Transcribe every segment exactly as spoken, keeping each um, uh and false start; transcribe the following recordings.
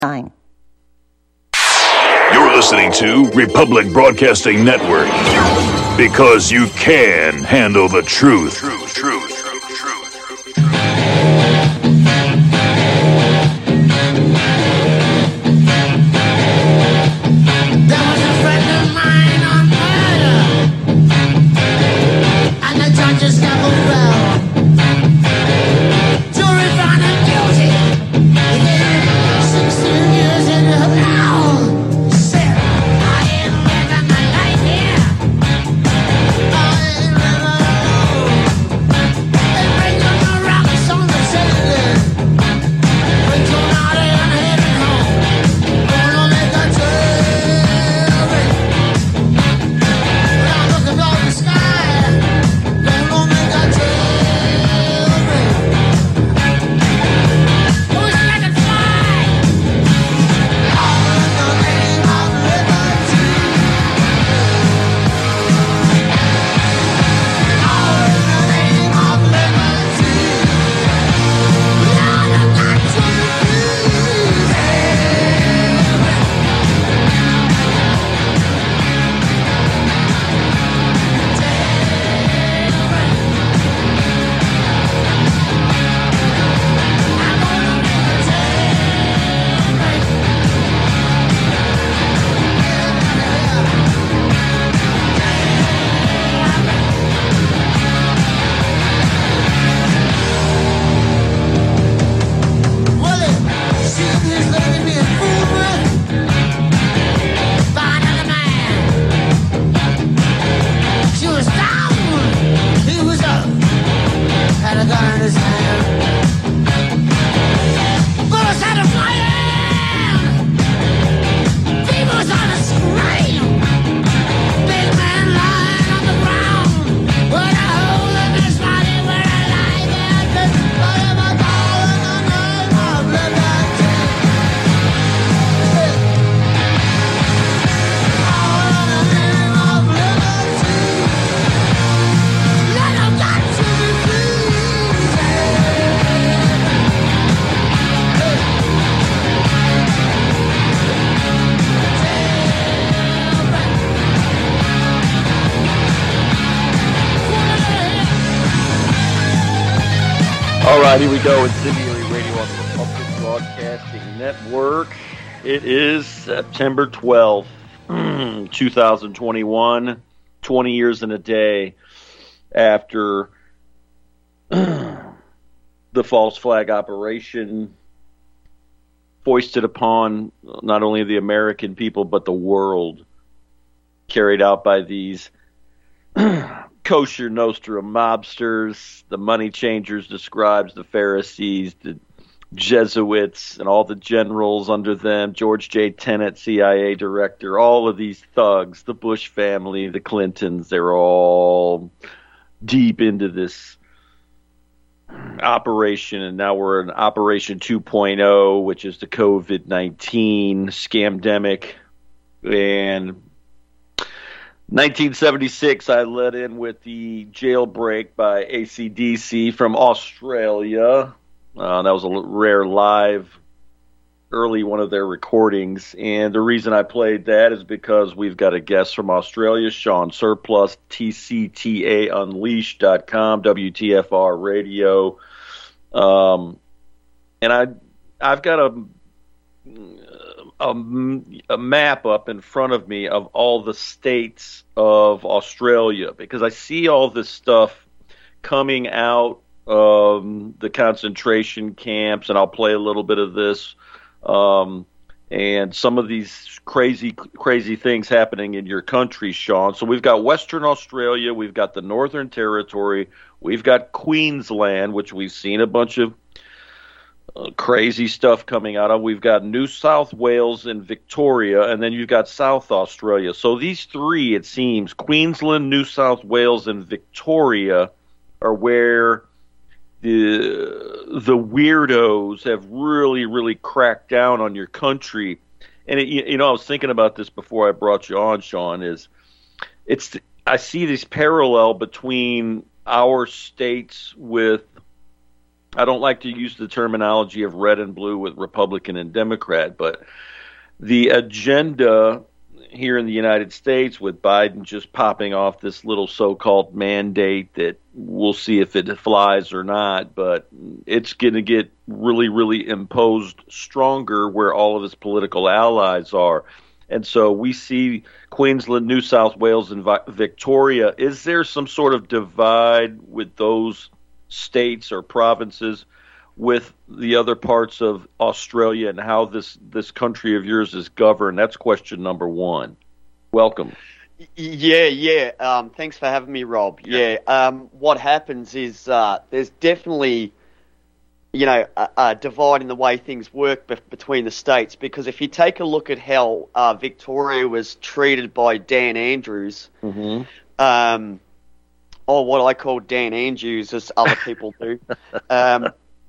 Fine. You're listening to Republic Broadcasting Network, because you can handle the truth. Truth, truth, truth, truth, truth. There was a friend of mine on murder, and the judge's gavel fell. Jury found him guilty. He did sixteen years in hell. Said, I ain't living my life here. I ain't living alone. They bring them the rocks on the ceiling. Bring Tonati and heading home. Gonna make a trail. When I look above the sky, gonna make a trail. Who's like a fly? All in the name of liberty. All in the name of liberty. Now you got to refuse. Willie, seeing this lady being fooled with by another man. She was down, he was up, had a gun in his hand. Bullets had a flying, people's on the screen. Big man lying on the ground, with a hole in his body where a life had been. But if I call in the name of liberty, all in the name of liberty, let 'em got to be free. All right, here we go. Incendiary Radio on the Republic Broadcasting Network. It is September twelfth, twenty twenty-one, twenty years and a day after the false flag operation foisted upon not only the American people but the world, carried out by these kosher Nostrum mobsters, the money changers, the scribes, the Pharisees, the Jesuits, and all the generals under them, George J. Tenet, C I A director, all of these thugs, the Bush family, the Clintons, they're all deep into this operation, and now we're in Operation two point oh, which is the COVID nineteen scamdemic. And nineteen seventy-six, I led in with the Jailbreak by A C D C from Australia. Uh, that was a rare live, early one of their recordings. And the reason I played that is because we've got a guest from Australia, Sean Surplus, T C T A Unleashed dot com, W T F R Radio. Um, and I, I've got a... A, a map up in front of me of all the states of Australia, because I see all this stuff coming out of the concentration camps, and I'll play a little bit of this, um, and some of these crazy, crazy things happening in your country, Sean. So we've got Western Australia, we've got the Northern Territory, we've got Queensland, which we've seen a bunch of Uh, crazy stuff coming out of. We've got New South Wales and Victoria, and then you've got South Australia. So these three, it seems, Queensland, New South Wales, and Victoria, are where the the weirdos have really, really cracked down on your country. And it, you know, I was thinking about this before I brought you on, Sean. Is it's I see this parallel between our states with I don't like to use the terminology of red and blue with Republican and Democrat, but the agenda here in the United States with Biden just popping off this little so-called mandate that we'll see if it flies or not, but it's going to get really, really imposed stronger where all of his political allies are. And so we see Queensland, New South Wales, and Victoria. Is there some sort of divide with those states or provinces with the other parts of Australia and how this, this country of yours is governed? That's question number one. Welcome. Yeah, yeah. Um, thanks for having me, Rob. Yeah. yeah um, what happens is uh, there's definitely, you know, a, a divide in the way things work be- between the states. Because if you take a look at how uh, Victoria was treated by Dan Andrews, mm-hmm. um, or what I call Dan Andrews, as other people do. um,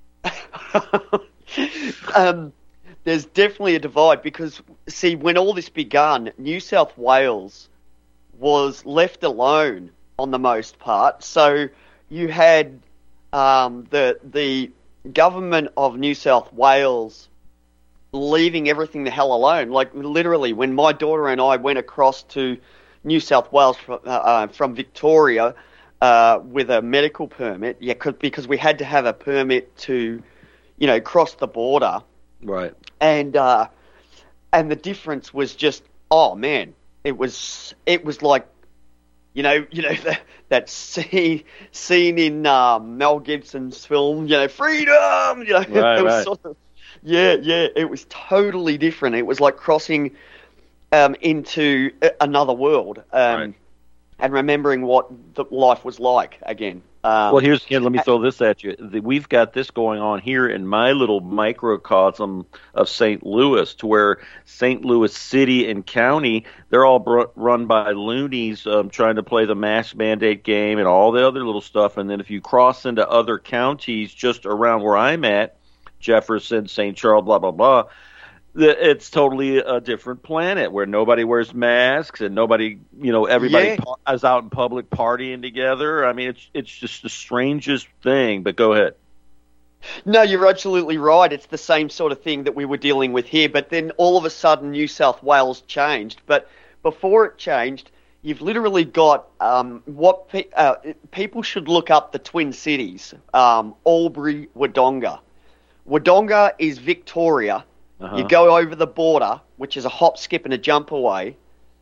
um, there's definitely a divide because, see, when all this began, New South Wales was left alone on the most part. So you had um, the the government of New South Wales leaving everything the hell alone. Like, literally, when my daughter and I went across to New South Wales from, uh, uh, from Victoria uh, with a medical permit, yeah, because we had to have a permit to, you know, cross the border. Right. And uh, and the difference was just, oh man, it was it was like, you know, you know that that scene scene in um, Mel Gibson's film, you know, freedom. You know, right, it was right. sort of, yeah, yeah, it was totally different. It was like crossing um, into another world, um, right. and remembering what the life was like again. Um, well, here's here, let me throw this at you. We've got this going on here in my little microcosm of Saint Louis, to where Saint Louis City and County, they're all br- run by loonies um, trying to play the mask mandate game and all the other little stuff. And then if you cross into other counties just around where I'm at, Jefferson, Saint Charles, blah, blah, blah, it's totally a different planet where nobody wears masks and nobody, you know, everybody Yeah. pa- is out in public partying together. I mean, it's it's just the strangest thing, but go ahead. No, you're absolutely right. It's the same sort of thing that we were dealing with here, but then all of a sudden New South Wales changed. But before it changed, you've literally got um, what pe- uh, people should look up the Twin Cities, um, Albury, Wodonga. Wodonga is Victoria. Uh-huh. You go over the border, which is a hop, skip, and a jump away,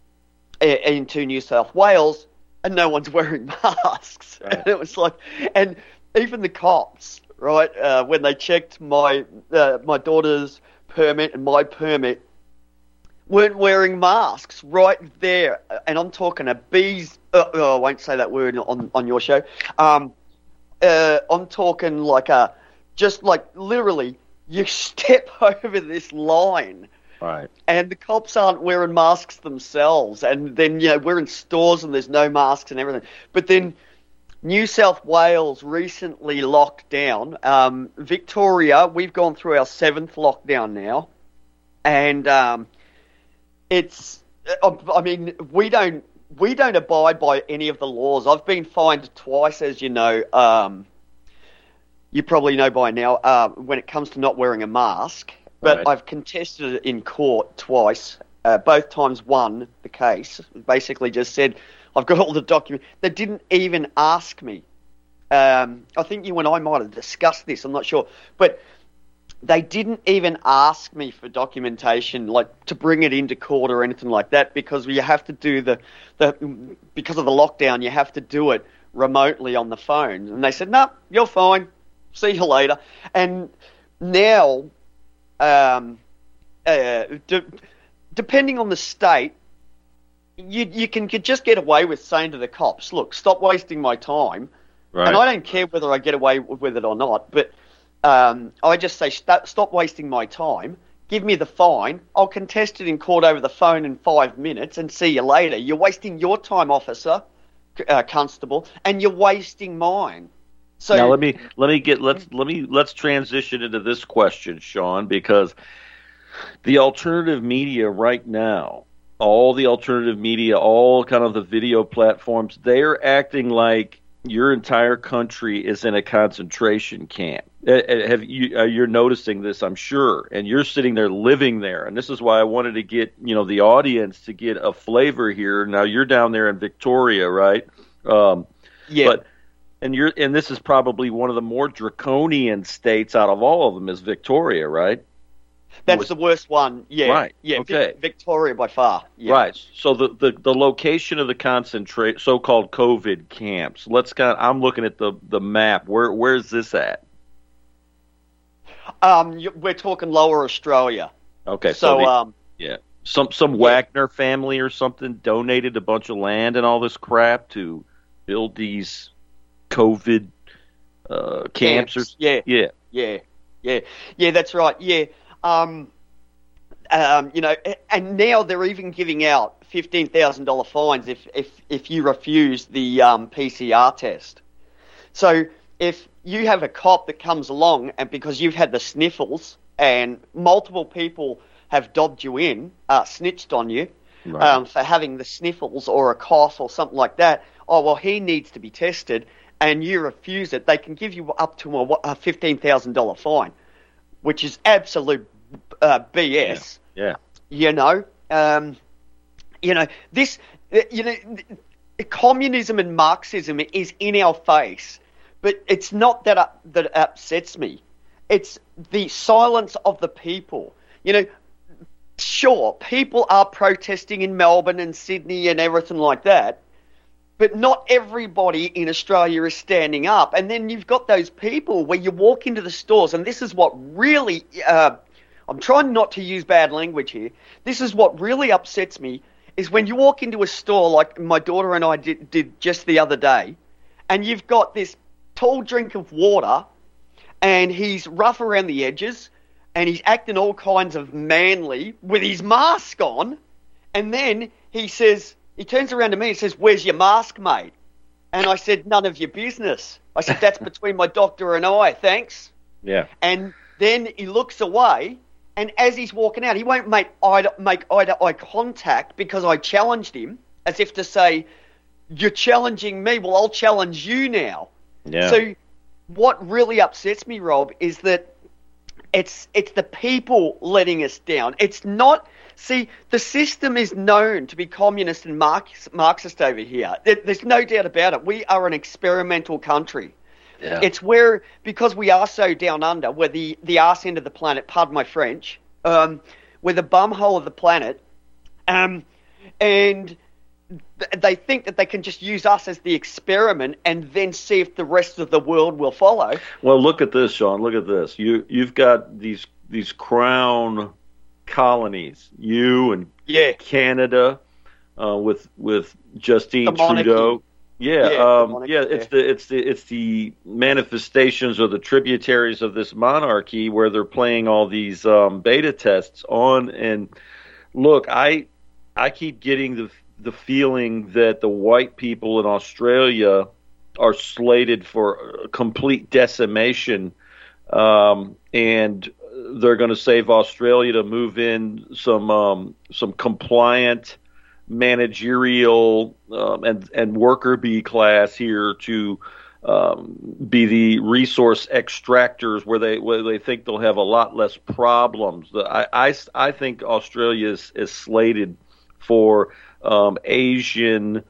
a- into New South Wales, and no one's wearing masks. Right. And it was like, and even the cops, right, uh, when they checked my uh, my daughter's permit and my permit, weren't wearing masks right there. And I'm talking a bees. Uh, oh, I won't say that word on on your show. Um, uh, I'm talking like a, just like literally. You step over this line, Right. and the cops aren't wearing masks themselves. And then, you know, we're in stores and there's no masks and everything. But then New South Wales recently locked down. Um, Victoria, we've gone through our seventh lockdown now. And um, it's, I mean, we don't we don't abide by any of the laws. I've been fined twice, as you know. Um You probably know by now, uh, when it comes to not wearing a mask, but Right. I've contested it in court twice. Uh, both times won the case. Basically just said, I've got all the documents. They didn't even ask me. Um, I think you and I might have discussed this, I'm not sure. But they didn't even ask me for documentation, like to bring it into court or anything like that, because you have to do the, the because of the lockdown, you have to do it remotely on the phone. And they said, no, you're fine. See you later. And now, um, uh, de- depending on the state, you you can get, just get away with saying to the cops, look, stop wasting my time. Right. And I don't care whether I get away with it or not, but um, I just say, stop, stop wasting my time. Give me the fine. I'll contest it in court over the phone in five minutes and see you later. You're wasting your time, officer, uh, constable, and you're wasting mine. So now let me let me get let's let me let's transition into this question, Sean, because the alternative media right now, all the alternative media, all kind of the video platforms, they're acting like your entire country is in a concentration camp. Uh, uh, Have you? Uh, you're noticing this, I'm sure, and you're sitting there living there, and this is why I wanted to get you know the audience to get a flavor here. Now you're down there in Victoria, right? Um, Yeah. But and you're and this is probably one of the more draconian states out of all of them is Victoria, right? That's Was- the worst one. Yeah. Right, Yeah. Vic- okay. Victoria by far. Yeah. Right. So the, the, the location of the concentrate so-called COVID camps. Let's kind. I'm looking at the, the map. Where where's this at? Um, you- we're talking Lower Australia. Okay. So, the- um, yeah, some some yeah. Wagner family or something donated a bunch of land and all this crap to build these COVID uh, camps. Or, Yeah. yeah. Yeah, yeah, yeah. That's right. Yeah, um, um, you know, and now they're even giving out fifteen thousand dollar fines if if if you refuse the um, P C R test. So if you have a cop that comes along and because you've had the sniffles and multiple people have dobbed you in, uh, snitched on you Right. um, for having the sniffles or a cough or something like that. Oh well, he needs to be tested. And you refuse it, they can give you up to a, a fifteen thousand dollar fine, which is absolute uh, B S. Yeah. You know, um, you know this. You know, communism and Marxism is in our face, but it's not that uh, that upsets me. It's the silence of the people. You know, sure, people are protesting in Melbourne and Sydney and everything like that. But not everybody in Australia is standing up. And then you've got those people where you walk into the stores, and this is what really, uh, I'm trying not to use bad language here. This is what really upsets me, is when you walk into a store like my daughter and I did, did just the other day, and you've got this tall drink of water, and he's rough around the edges, and he's acting all kinds of manly with his mask on, and then he says... He turns around to me and says, "Where's your mask, mate?" And I said, "None of your business." I said, "That's between my doctor and I, thanks." Yeah. And then he looks away, and as he's walking out, he won't make eye to, make eye to eye contact because I challenged him, as if to say, "You're challenging me, well, I'll challenge you now." Yeah. So what really upsets me, Rob, is that it's it's the people letting us down. It's not... See, the system is known to be communist and Marx, Marxist over here. There, there's no doubt about it. We are an experimental country. Yeah. It's where, because we are so down under, we're the, the arse end of the planet, pardon my French, um, we're the bumhole of the planet, um, and th- they think that they can just use us as the experiment and then see if the rest of the world will follow. Well, look at this, Sean. Look at this. You you've got these these crown colonies. You and Yeah. Canada uh, with with Justine The monarchy. Trudeau. Yeah, Yeah, the um, monarchy, yeah. It's yeah. the it's the it's the manifestations or the tributaries of this monarchy where they're playing all these um, beta tests on. And look, I I keep getting the the feeling that the white people in Australia are slated for complete decimation, um, and they're going to save Australia to move in some um, some compliant managerial um, and and worker bee class here to um, be the resource extractors where they where they think they'll have a lot less problems. The, I, I, I think Australia is, is slated for um, Asian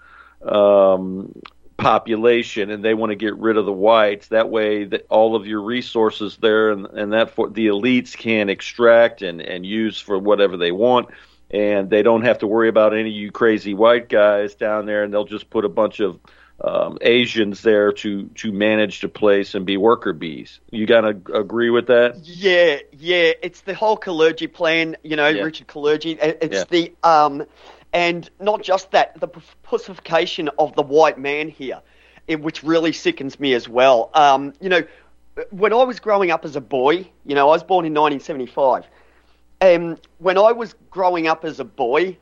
um, population, and they want to get rid of the whites. That way, that all of your resources there, and, and that for the elites can extract and, and use for whatever they want, and they don't have to worry about any of you crazy white guys down there, and they'll just put a bunch of um, Asians there to to manage the place and be worker bees. You gotta agree with that? Yeah, yeah. It's the whole Kalergi plan, you know, Yeah. Richard Kalergi. It's Yeah. the um, and not just that, the pussification of the white man here, it, which really sickens me as well. Um, you know, when I was growing up as a boy, you know, I was born in nineteen seventy-five. Um, when I was growing up as a boy,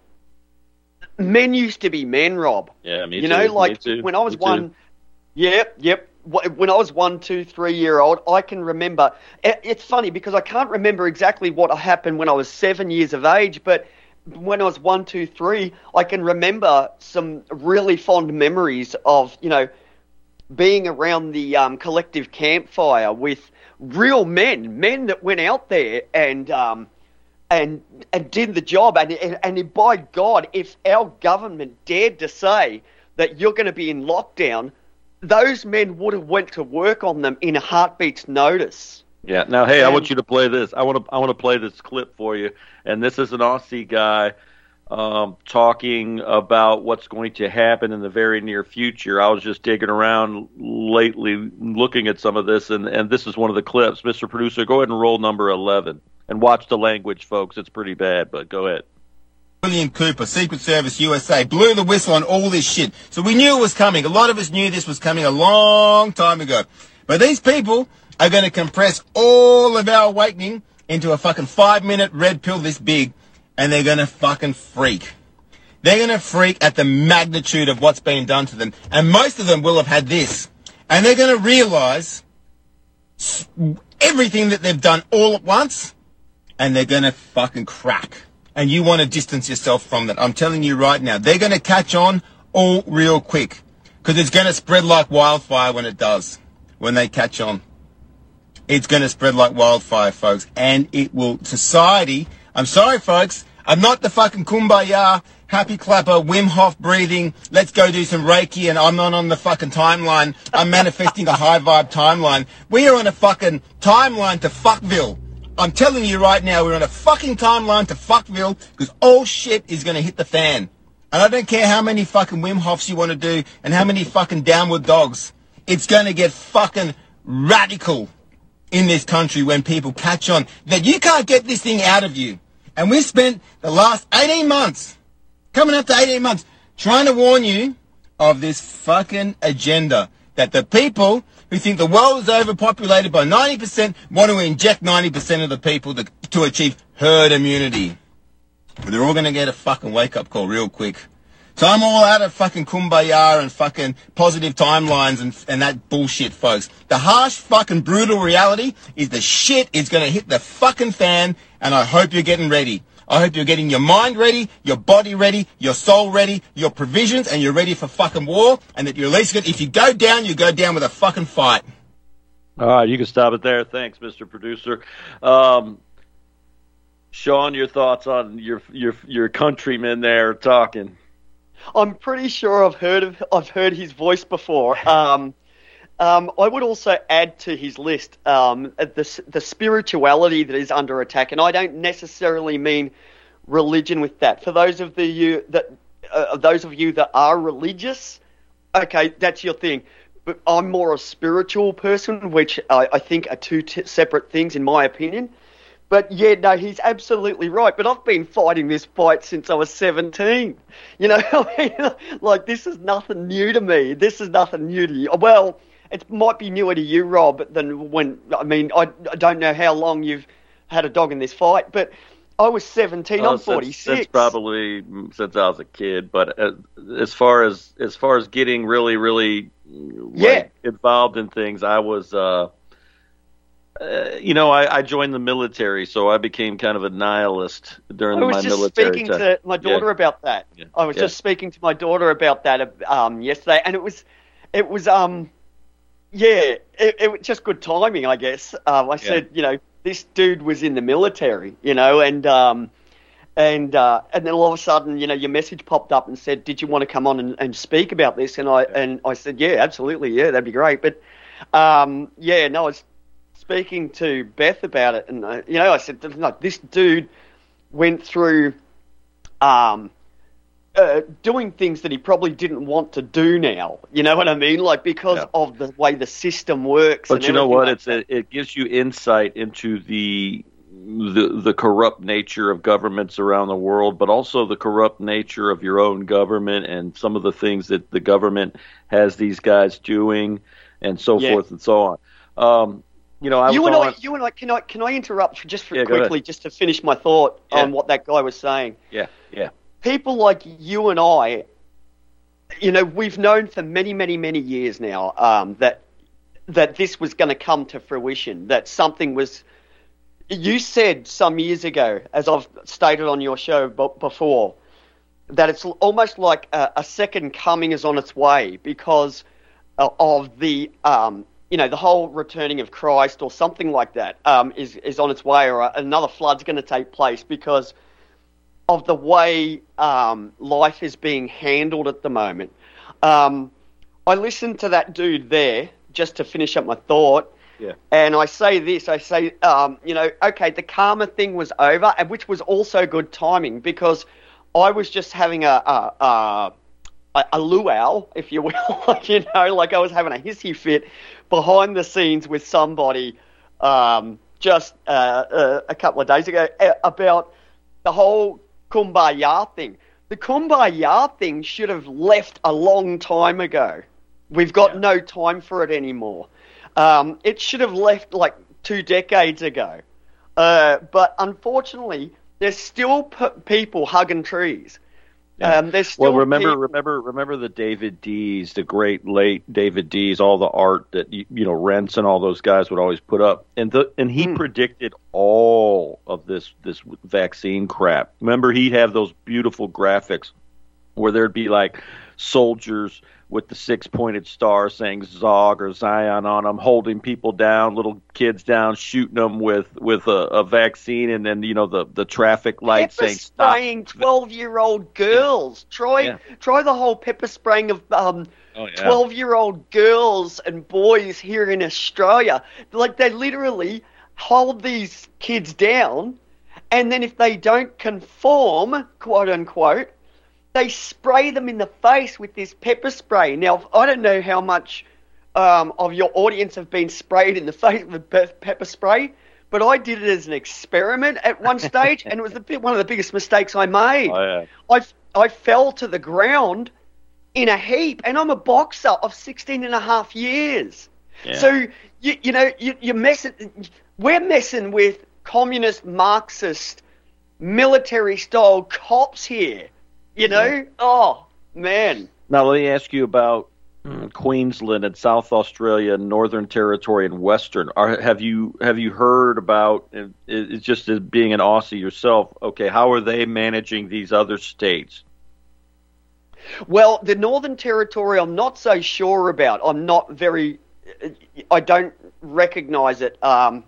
men used to be men, Rob. Yeah, me you too. know, me like too. when I was Me too. one, yep, yep. Wh- When I was one, two, three year old, I can remember. it- It's funny because I can't remember exactly what happened when I was seven years of age, but when I was one, two, three, I can remember some really fond memories of, you know, being around the um, collective campfire with real men, men that went out there and um, and and did the job. And, and and by God, if our government dared to say that you're going to be in lockdown, those men would have went to work on them in a heartbeat's notice. Yeah. Now, hey, and, I want you to play this. I want to I want to play this clip for you. And this is an Aussie guy um, talking about what's going to happen in the very near future. I was just digging around lately, looking at some of this, and, and this is one of the clips. Mister Producer, go ahead and roll number eleven. And watch the language, folks. It's pretty bad, but go ahead. William Cooper, Secret Service U S A, blew the whistle on all this shit. So we knew it was coming. A lot of us knew this was coming a long time ago. But these people are going to compress all of our awakening into a fucking five-minute red pill this big, and they're going to fucking freak. They're going to freak at the magnitude of what's being done to them. And most of them will have had this. And they're going to realize everything that they've done all at once, and they're going to fucking crack. And you want to distance yourself from that. I'm telling you right now, they're going to catch on all real quick. Because it's going to spread like wildfire when it does. When they catch on. It's going to spread like wildfire, folks. And it will, society, I'm sorry, folks, I'm not the fucking kumbaya, happy clapper, Wim Hof breathing, let's go do some Reiki, and I'm not on the fucking timeline. I'm manifesting a high vibe timeline. We are on a fucking timeline to fuckville. I'm telling you right now, we're on a fucking timeline to fuckville, because all shit is going to hit the fan. And I don't care how many fucking Wim Hofs you want to do, and how many fucking downward dogs. It's going to get fucking radical in this country when people catch on that you can't get this thing out of you. And we've spent the last eighteen months, coming up to eighteen months, trying to warn you of this fucking agenda that the people who think the world is overpopulated by ninety percent want to inject ninety percent of the people to, to achieve herd immunity. But they're all going to get a fucking wake-up call real quick. So I'm all out of fucking kumbaya and fucking positive timelines and, and that bullshit, folks. The harsh fucking brutal reality is the shit is going to hit the fucking fan, and I hope you're getting ready. I hope you're getting your mind ready, your body ready, your soul ready, your provisions, and you're ready for fucking war, and that you're at least good. If you go down, you go down with a fucking fight. All right, you can stop it there. Thanks, Mister Producer. Um, Sean, your thoughts on your your your countrymen there talking? I'm pretty sure I've heard of I've heard his voice before. Um, um, I would also add to his list um, the the spirituality that is under attack, and I don't necessarily mean religion with that. For those of the you that uh, those of you that are religious, okay, that's your thing. But I'm more a spiritual person, which I, I think are two t- separate things, in my opinion. But yeah, no, he's absolutely right. But I've been fighting this fight since I was seventeen. You know, I mean, like, this is nothing new to me. This is nothing new to you. Well, it might be newer to you, Rob, than when, I mean, I, I don't know how long you've had a dog in this fight, but I was seventeen, oh, I'm forty-six. Since, since probably since I was a kid. But uh, as far as as far as getting really, really like, yeah. involved in things, I was... Uh, Uh, you know, I, I joined the military, so I became kind of a nihilist during I was my just military speaking time. to my daughter yeah. about that. Yeah. I was yeah. just speaking to my daughter about that um, yesterday, and it was, it was, um, yeah, it, it was just good timing, I guess. Um, I yeah. said, you know, this dude was in the military, you know, and um, and uh, and then all of a sudden, you know, your message popped up and said, "Did you want to come on and, and speak about this?" And I yeah. and I said, "Yeah, absolutely, yeah, that'd be great." But um, yeah, no, it's. Speaking to Beth about it, and uh, you know, I said, "No, this dude went through um, uh, doing things that he probably didn't want to do now." You know what I mean? Like, because yeah. of the way the system works. But and you know what? Like it's it, it gives you insight into the the the corrupt nature of governments around the world, but also the corrupt nature of your own government and some of the things that the government has these guys doing, and so yeah. forth and so on. Um, You know, I you was and on... I, you and I, can I, can I interrupt just for yeah, quickly, just to finish my thought yeah. on what that guy was saying? Yeah, yeah. People like you and I, you know, we've known for many, many, many years now um, that that this was going to come to fruition. That something was. You said some years ago, as I've stated on your show b- before, that it's almost like a, a second coming is on its way because uh, of the. Um, you know, the whole returning of Christ or something like that um, is is on its way, or another flood's going to take place because of the way um, life is being handled at the moment. Um, I listened to that dude there just to finish up my thought. Yeah. And I say this, I say, um, you know, okay, the karma thing was over, and which was also good timing because I was just having a a, a, a luau, if you will, like, you know, like I was having a hissy fit behind the scenes with somebody um, just uh, uh, a couple of days ago uh, about the whole kumbaya thing. The kumbaya thing should have left a long time ago. We've got Yeah. no time for it anymore. Um, it should have left like two decades ago. Uh, but unfortunately, there's still p- people hugging trees. Yeah. Um, there's still Well, remember, people- remember, remember the David Dees, the great late David Dees, all the art that you, you know Rents and all those guys would always put up, and the and he Mm. predicted all of this this vaccine crap. Remember, he'd have those beautiful graphics where there'd be like soldiers with the six-pointed star saying Zog or Zion on them, holding people down, little kids down, shooting them with with a, a vaccine, and then you know the the traffic light pepper saying stop. spraying twelve-year-old girls. Try Yeah. try the whole pepper spraying of um, Oh, yeah. twelve-year-old girls and boys here in Australia. Like, they literally hold these kids down, and then if they don't conform, quote unquote, they spray them in the face with this pepper spray. Now, I don't know how much um, of your audience have been sprayed in the face with pe- pepper spray, but I did it as an experiment at one stage, and it was the, bi- one of the biggest mistakes I made. Oh, yeah. I, I fell to the ground in a heap, and I'm a boxer of sixteen and a half years. Yeah. So, you, you know, you, you're messing, we're messing with communist, Marxist, military-style cops here. You know? Yeah. Oh, man. Now, let me ask you about mm, Queensland and South Australia, Northern Territory, and Western. Are, have you have you heard about? It, it's just as being an Aussie yourself. Okay, how are they managing these other states? Well, the Northern Territory, I'm not so sure about. I'm not very. I don't recognise it. Um,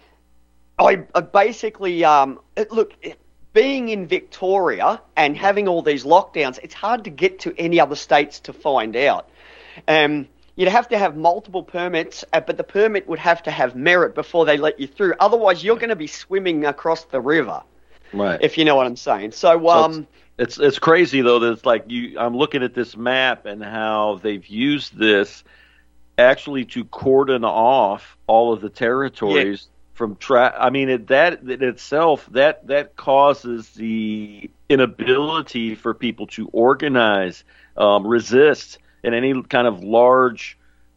I, I basically um, it, look. It, Being in Victoria and having all these lockdowns, it's hard to get to any other states to find out. Um, you'd have to have multiple permits, uh, but the permit would have to have merit before they let you through. Otherwise, you're going to be swimming across the river, Right. if you know what I'm saying. So, So um, it's, it's it's crazy though that it's like you. I'm looking at this map and how they've used this actually to cordon off all of the territories. From tra- I mean, it, that in itself that that causes the inability for people to organize, um, resist in any kind of large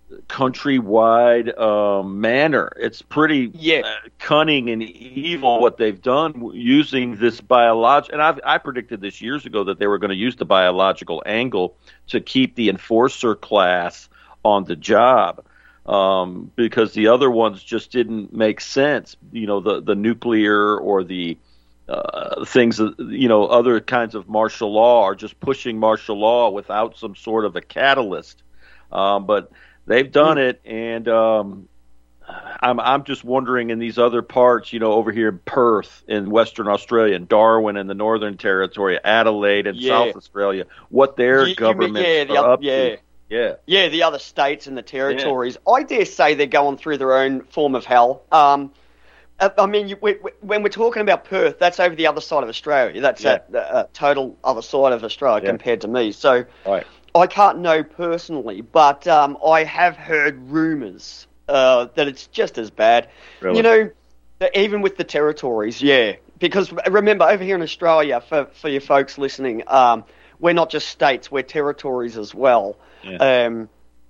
countrywide um, manner. It's pretty Yeah. uh, cunning and evil what they've done w- using this biological. And I've, I predicted this years ago that they were going to use the biological angle to keep the enforcer class on the job. Um, because the other ones just didn't make sense. You know, the, the nuclear or the uh, things, that, you know, other kinds of martial law are just pushing martial law without some sort of a catalyst. Um, but they've done it, and um, I'm I'm just wondering in these other parts, you know, over here in Perth in Western Australia, and Darwin in the Northern Territory, Adelaide in Yeah. South Australia, what their You- you mean- governments yeah, the are oth- up yeah. to. Yeah. yeah, the other states and the territories, I dare say they're going through their own form of hell. Um, I I mean, you, we, we, when we're talking about Perth, that's over the other side of Australia. That's Yeah. at the uh, total other side of Australia Yeah. compared to me. So Right. I can't know personally, but um, I have heard rumours uh, that it's just as bad. Really? You know, that even with the territories, yeah. Because remember, over here in Australia, for, for your folks listening, um, we're not just states, we're territories as well. Yeah. Um,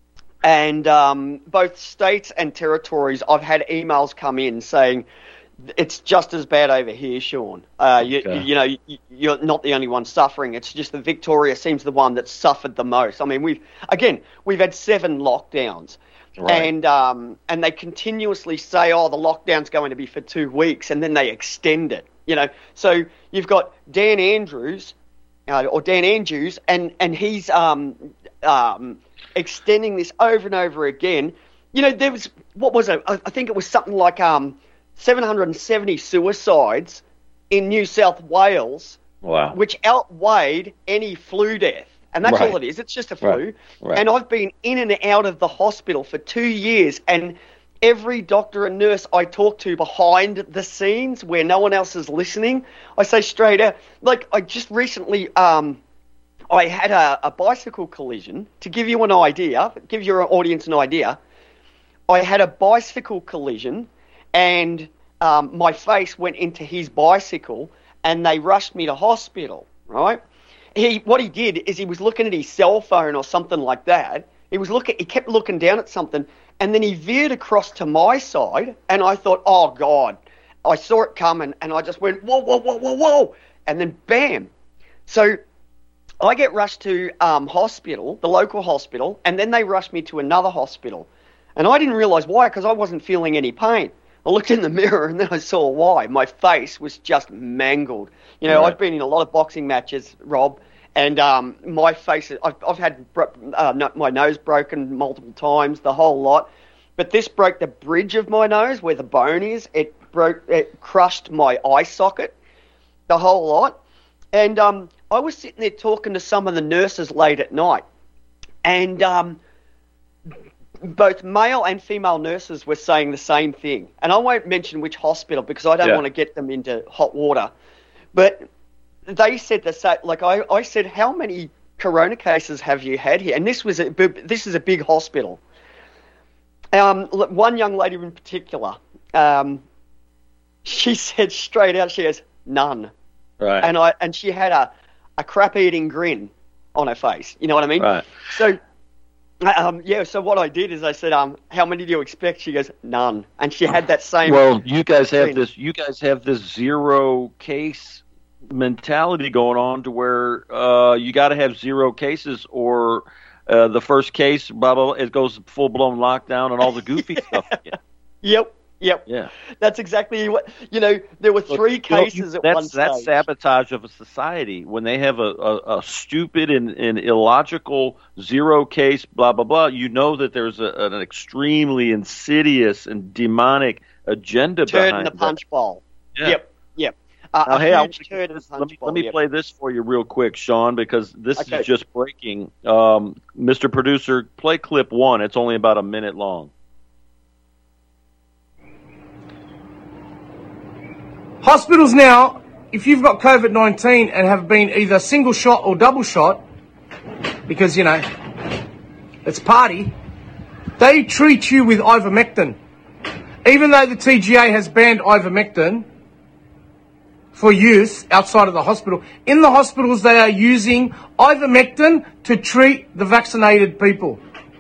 and um, both states and territories, I've had emails come in saying it's just as bad over here, Sean. Uh, you, Okay. you know, you, you're not the only one suffering. It's just that Victoria seems the one that suffered the most. I mean, we've again, we've had seven lockdowns. Right. And um, and they continuously say, oh, the lockdown's going to be for two weeks, and then they extend it. You know, so you've got Dan Andrews, uh, or Dan Andrews, and and he's um, um, extending this over and over again. you know, there was, what was it? I, I think it was something like um, seven hundred seventy suicides in New South Wales, Wow. which outweighed any flu death. And that's Right. all it is. It's just a Right. flu. Right. And I've been in and out of the hospital for two years. And every doctor and nurse I talk to behind the scenes where no one else is listening, I say straight out, like I just recently, um, I had a, a bicycle collision. To give you an idea, give your audience an idea, I had a bicycle collision and um, my face went into his bicycle and they rushed me to hospital, right? He, what he did is he was looking at his cell phone or something like that. He was looking, he kept looking down at something, and then he veered across to my side, and I thought, oh God, I saw it coming, and I just went, whoa, whoa, whoa, whoa, whoa, and then bam. So I get rushed to um, hospital, the local hospital, and then they rushed me to another hospital, and I didn't realise why, because I wasn't feeling any pain. I looked in the mirror and then I saw why. My face was just mangled. You know, Right. I've been in a lot of boxing matches, Rob, and um, my face, I've, I've had bro- uh, no, my nose broken multiple times, the whole lot. But this broke the bridge of my nose where the bone is. It broke, it crushed my eye socket, the whole lot. And um, I was sitting there talking to some of the nurses late at night, and um, both male and female nurses were saying the same thing. And I won't mention which hospital because I don't Yeah. want to get them into hot water. But they said the same. Like I, I said, how many corona cases have you had here? And this was a, this is a big hospital. Um, look, one young lady in particular, um, she said straight out, she goes, none. Right. And I and she had a, a crap eating grin on her face. You know what I mean? Right. So. Um, yeah, so what I did is I said, um, how many do you expect? She goes, none. And she had that same... Well, you guys have thing. this. You guys have this zero case mentality going on to where uh, you got to have zero cases, or uh, the first case, blah blah. blah, it goes full blown lockdown and all the goofy stuff again. Yep, yep. Yeah. That's exactly what... You know, there were three You know, cases you- at that's, one stage. That's sabotage of a society when they have a, a, a stupid and, and illogical zero case, blah, blah, blah. You know that there's a, an extremely insidious and demonic agenda Turd in behind the that. punch bowl. Yeah. Yep, yep. Uh, Now, a hey, I want huge to turd get in the this, punch let me, bowl. let me yep. play this for you real quick, Sean, because this Okay. is just breaking. Um, Mister Producer, play clip one. It's only about a minute long. Hospitals now, if you've got COVID nineteen and have been either single shot or double shot, because, you know, it's party, they treat you with ivermectin. Even though the T G A has banned ivermectin for use outside of the hospital, in the hospitals they are using ivermectin to treat the vaccinated people.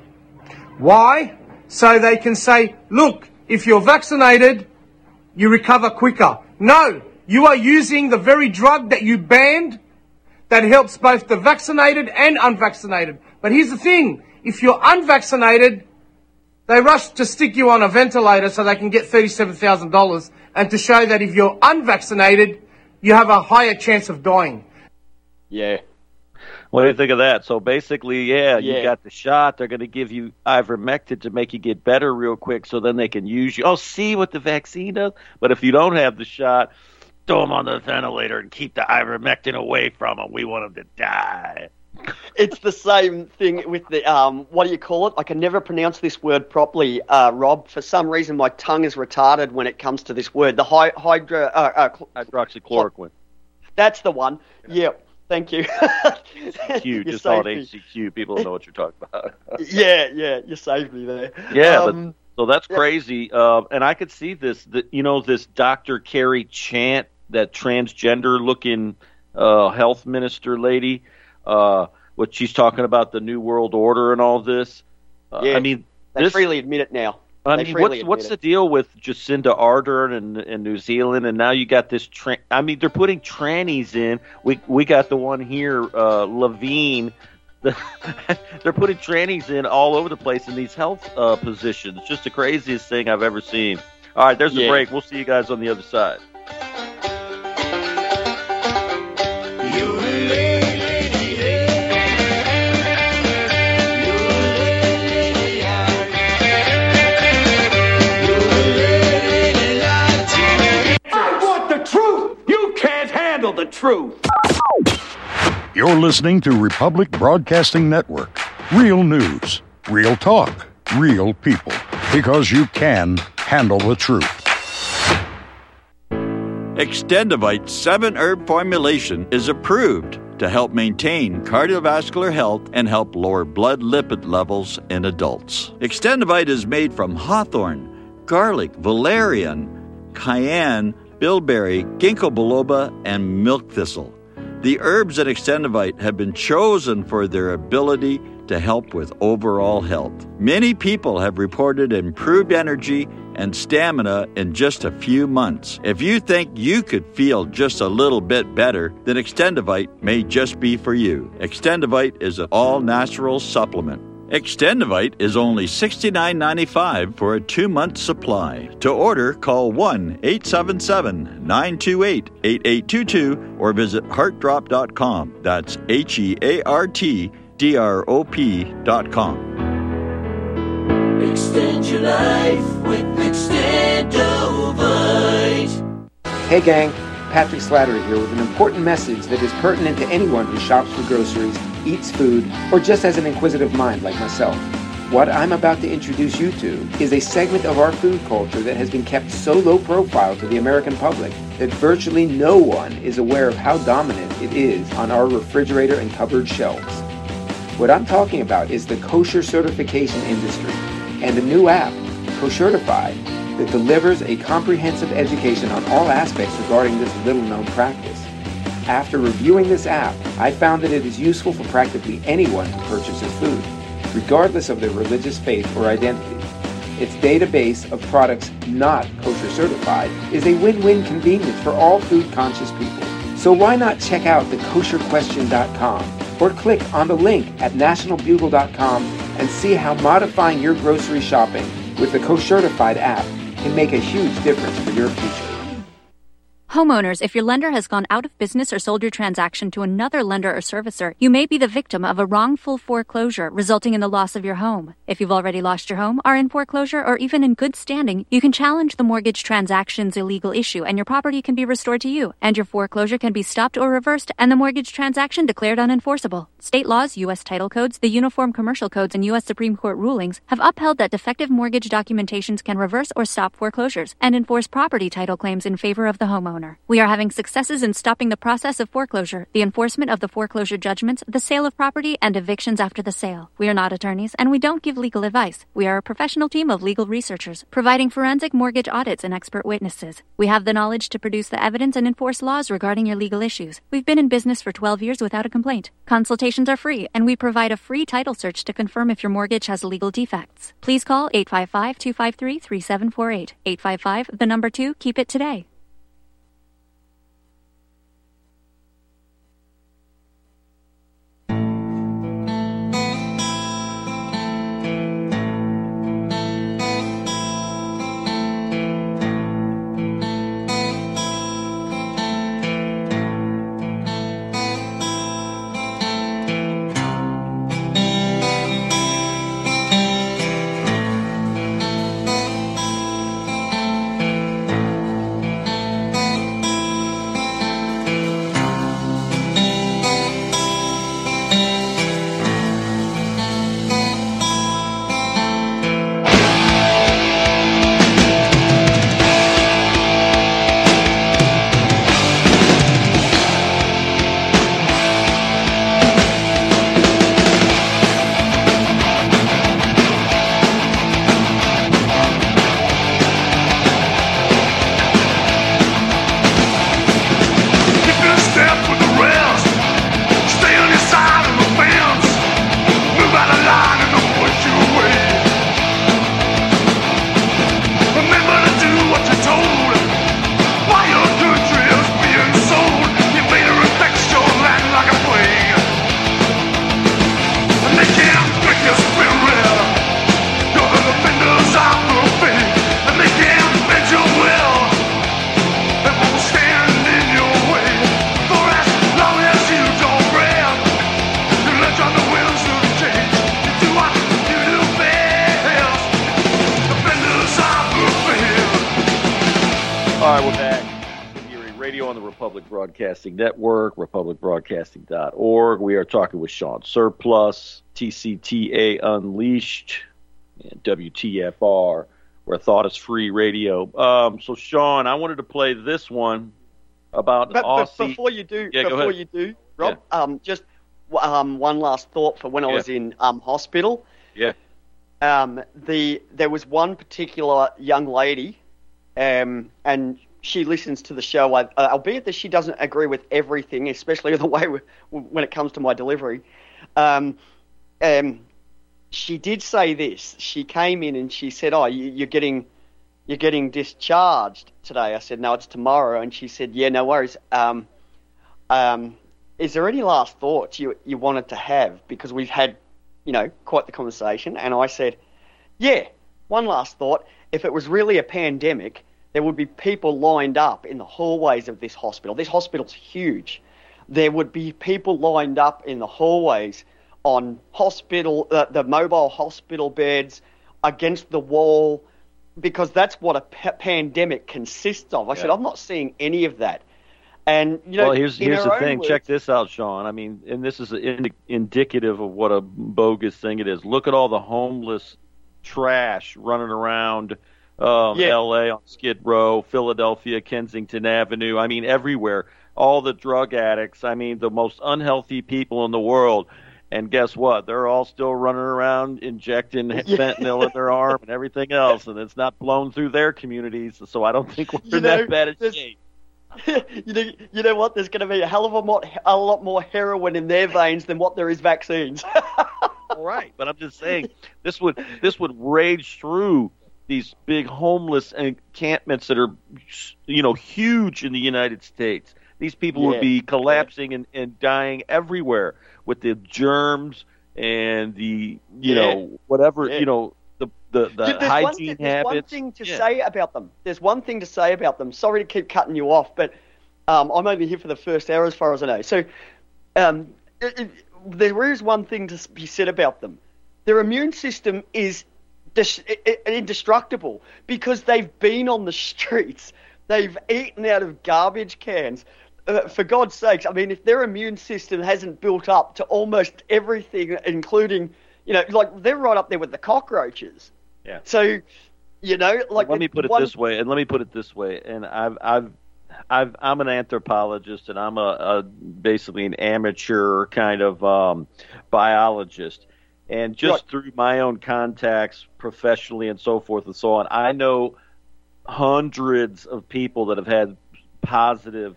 Why? So they can say, look, if you're vaccinated, you recover quicker. No, you are using the very drug that you banned that helps both the vaccinated and unvaccinated. But here's the thing, if you're unvaccinated, they rush to stick you on a ventilator so they can get thirty-seven thousand dollars, and to show that if you're unvaccinated, you have a higher chance of dying. Yeah. What do you think of that? So basically, yeah, you Yeah. got the shot. They're going to give you ivermectin to make you get better real quick, so then they can use you. Oh, see what the vaccine does? But if you don't have the shot, throw them on the ventilator and keep the ivermectin away from them. We want them to die. It's the same thing with the, um, what do you call it? I can never pronounce this word properly, uh, Rob. For some reason, my tongue is retarded when it comes to this word. The hy- hydra... Uh, uh, cl- Hydroxychloroquine. That's the one. Yeah. Thank you. Q, You just call it saved me. H C Q. People don't know what you're talking about. Yeah, yeah, you saved me there. Yeah, Um, but so that's yeah. crazy. Uh, and I could see this. The, you know, this Doctor Carrie Chant, that transgender-looking uh, health minister lady. Uh, what she's talking about, the New World Order and all this. Uh, Yeah. I mean, they this. freely admit it now. I they mean, freely what's admit what's it. the deal with Jacinda Ardern and in New Zealand, and now you got this? Tra- I mean, they're putting trannies in. We we got the one here, uh, Levine. The, they're putting trannies in all over the place in these health uh, positions. It's just the craziest thing I've ever seen. All right, there's the Yeah. break. We'll see you guys on the other side. truth. You're listening to Republic Broadcasting Network. Real news, real talk, real people. Because you can handle the truth. Extendivite seven herb formulation is approved to help maintain cardiovascular health and help lower blood lipid levels in adults. Extendivite is made from hawthorn, garlic, valerian, cayenne, bilberry, ginkgo biloba, and milk thistle. The herbs in Extendivite have been chosen for their ability to help with overall health. Many people have reported improved energy and stamina in just a few months. If you think you could feel just a little bit better, then Extendivite may just be for you. Extendivite is an all-natural supplement. Extendivite is only sixty-nine ninety-five for a two-month supply. To order, call one eight seven seven, nine two eight, eight eight two two or visit heart drop dot com. That's H E A R T D R O P dot com. Extend your life with Extendovite. Hey gang, Patrick Slattery here with an important message that is pertinent to anyone who shops for groceries, eats food, or just has an inquisitive mind like myself. What I'm about to introduce you to is a segment of our food culture that has been kept so low profile to the American public that virtually no one is aware of how dominant it is on our refrigerator and cupboard shelves. What I'm talking about is the kosher certification industry and a new app, Koshertified, that delivers a comprehensive education on all aspects regarding this little-known practice. After reviewing this app, I found that it is useful for practically anyone who purchases food, regardless of their religious faith or identity. Its database of products not kosher certified is a win-win convenience for all food-conscious people. So why not check out the kosher question dot com or click on the link at national bugle dot com and see how modifying your grocery shopping with the Koshertified app can make a huge difference for your future. Homeowners, if your lender has gone out of business or sold your transaction to another lender or servicer, you may be the victim of a wrongful foreclosure resulting in the loss of your home. If you've already lost your home, are in foreclosure, or even in good standing, you can challenge the mortgage transaction's illegal issue and your property can be restored to you, and your foreclosure can be stopped or reversed and the mortgage transaction declared unenforceable. State laws, U S title codes, the Uniform Commercial Codes, and U S Supreme Court rulings have upheld that defective mortgage documentations can reverse or stop foreclosures and enforce property title claims in favor of the homeowner. We are having successes in stopping the process of foreclosure, the enforcement of the foreclosure judgments, the sale of property, and evictions after the sale. We are not attorneys, and we don't give legal advice. We are a professional team of legal researchers, providing forensic mortgage audits and expert witnesses. We have the knowledge to produce the evidence and enforce laws regarding your legal issues. We've been in business for twelve years without a complaint. Consultations are free, and we provide a free title search to confirm if your mortgage has legal defects. Please call eight five five, two five three, three seven four eight. eight five five, the number two, keep it today. Republic Broadcasting Network, republic broadcasting dot org. We are talking with Sean Surplus, T C T A Unleashed, and W T F R, where thought is free radio. Um, so, Sean, I wanted to play this one about But, but Aussie. before you do, Yeah, go before ahead. you do, Rob, um, just um, one last thought for when I Yeah. was in um, hospital. Yeah. Um, the there was one particular young lady, um, and she listens to the show, uh, albeit that she doesn't agree with everything, especially the way we, when it comes to my delivery. Um, um, she did say this. She came in and she said, "Oh, you, you're getting." You're getting discharged today." I said, "No, it's tomorrow." And she said, "Yeah, no worries. Um, um, is there any last thoughts you, you wanted to have? Because we've had, you know, quite the conversation." And I said, "Yeah, one last thought. If it was really a pandemic, there would be people lined up in the hallways of this hospital. This hospital's huge. There would be people lined up in the hallways on hospital, uh, the mobile hospital beds, against the wall, because that's what a pa- pandemic consists of." I said, Yeah. "I'm not seeing any of that." And, you know, Well, here's in here's her the own thing. words- Check this out, Sean. I mean, and this is indi- indicative of what a bogus thing it is. Look at all the homeless trash running around um, Yeah. L A on Skid Row, Philadelphia, Kensington Avenue. I mean, everywhere. All the drug addicts. I mean, the most unhealthy people in the world. And guess what? They're all still running around injecting fentanyl in their arm and everything else, and it's not blown through their communities. So I don't think we're You in know, that bad a there's- shape. you know, you know what? There's going to be a hell of a lot, a lot more heroin in their veins than what there is vaccines. All right, but I'm just saying this would this would rage through these big homeless encampments that are, you know, huge in the United States. These people Yeah. would be collapsing and, and dying everywhere with the germs and the, you Yeah. know, whatever, Yeah. you know, the the, the Dude, there's hygiene one thing, there's habits. one thing to Yeah. say about them. There's one thing to say about them. Sorry to keep cutting you off, but um, I'm only here for the first hour as far as I know. So um, it, it, there is one thing to be said about them. Their immune system is dis- indestructible because they've been on the streets. They've eaten out of garbage cans. Uh, for God's sakes, I mean, if their immune system hasn't built up to almost everything, including, you know, like they're right up there with the cockroaches. Yeah. So, you know, like let me put it one- this way, and let me put it this way, and I've I've I've I'm an anthropologist, and I'm a, a basically an amateur kind of um, biologist, and just Right. through my own contacts, professionally and so forth and so on, I know hundreds of people that have had positive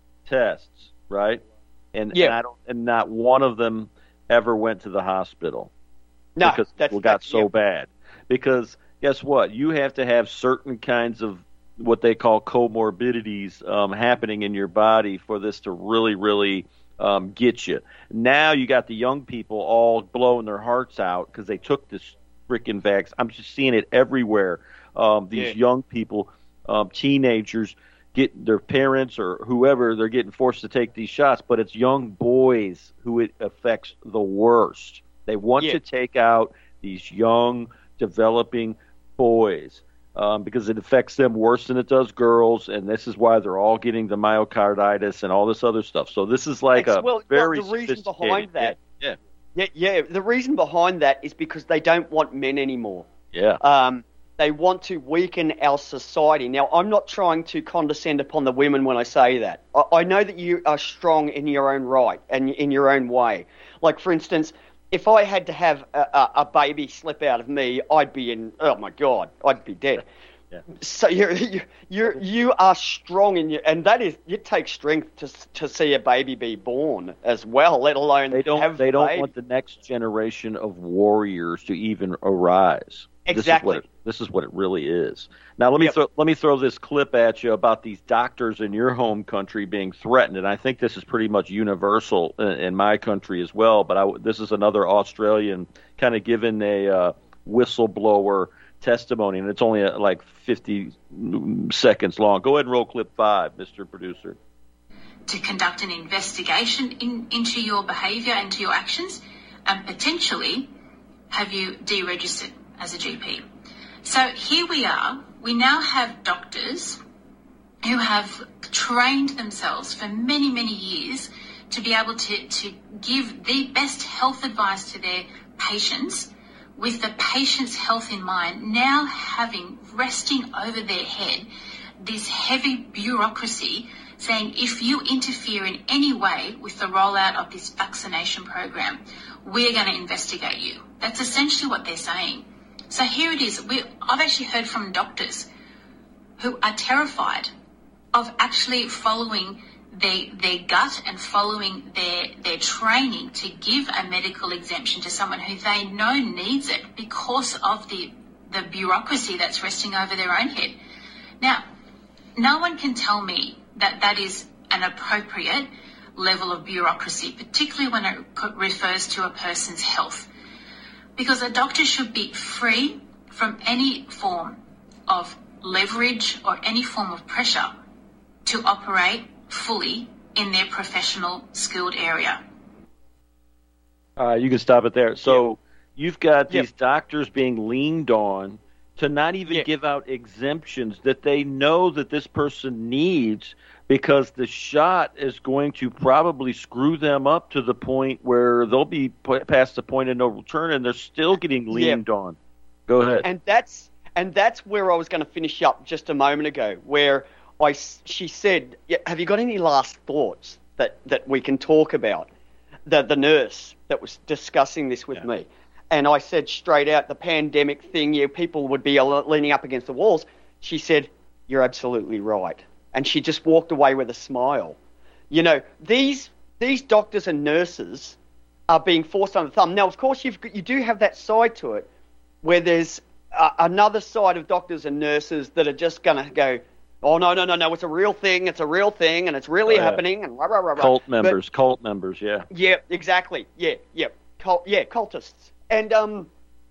tests, right? And, Yeah. and I don't, and not one of them ever went to the hospital No, because that's, people got that's, so yeah. bad. Because guess what? You have to have certain kinds of what they call comorbidities um, happening in your body for this to really, really um, get you. Now you got the young people all blowing their hearts out because they took this freaking vax. I'm just seeing it everywhere. Um, these Yeah. young people, um, teenagers, get their parents or whoever, they're getting forced to take these shots, but it's young boys who it affects the worst. They want Yeah. to take out these young, developing boys um, because it affects them worse than it does girls, and this is why they're all getting the myocarditis and all this other stuff. So this is like It's- a well, very the reason sophisticated- behind that, Yeah, yeah, yeah, the reason behind that is because they don't want men anymore. yeah, Um, they want to weaken our society. Now, I'm not trying to condescend upon the women when I say that. I, I know that you are strong in your own right and in your own way. Like, for instance, if I had to have a, a, a baby slip out of me, I'd be in, oh my God, I'd be dead. Yeah. So you're, you you're, you are strong in your, and that is, it takes strength to to see a baby be born as well, let alone They don't. have They the don't baby. want the next generation of warriors to even arise. Exactly. This is what it, this is what it really is. Now let me Yep. throw, let me throw this clip at you about these doctors in your home country being threatened, and I think this is pretty much universal in, in my country as well. But I, this is another Australian kind of giving a uh, whistleblower testimony, and it's only uh, like fifty seconds long. Go ahead and roll clip five, Mister Producer. To conduct an investigation in, into your behaviour and to your actions, and potentially have you deregistered as a G P. So here we are. We now have doctors who have trained themselves for many, many years to be able to, to give the best health advice to their patients with the patient's health in mind, now having resting over their head this heavy bureaucracy saying if you interfere in any way with the rollout of this vaccination program, we're going to investigate you. That's essentially what they're saying. So here it is. We, I've actually heard from doctors who are terrified of actually following their, their gut and following their, their training to give a medical exemption to someone who they know needs it because of the, the bureaucracy that's resting over their own head. Now, no one can tell me that that is an appropriate level of bureaucracy, particularly when it refers to a person's health, because a doctor should be free from any form of leverage or any form of pressure to operate fully in their professional skilled area. Uh, you can stop it there. So yep. You've got these Yep. doctors being leaned on to not even Yeah. give out exemptions that they know that this person needs, because the shot is going to probably screw them up to the point where they'll be put past the point of no return, and they're still getting leaned on. Go ahead. And that's and that's where I was going to finish up just a moment ago, where I s- she said, yeah, "Have you got any last thoughts that, that we can talk about?" The the nurse that was discussing this with Yeah. me, and I said straight out, the pandemic thing, yeah, people would be leaning up against the walls. She said, "You're absolutely right," and she just walked away with a smile. You know, these these doctors and nurses are being forced on the thumb. Now, of course, you've got- you do have that side to it, where there's uh, another side of doctors and nurses that are just going to go, "Oh, no, no, no, no, it's a real thing, it's a real thing, and it's really Oh, yeah. happening," and rah, rah, rah, rah. Cult But- members, cult members, yeah. yeah, exactly. Yeah, yeah, Cult, yeah, cultists, and um,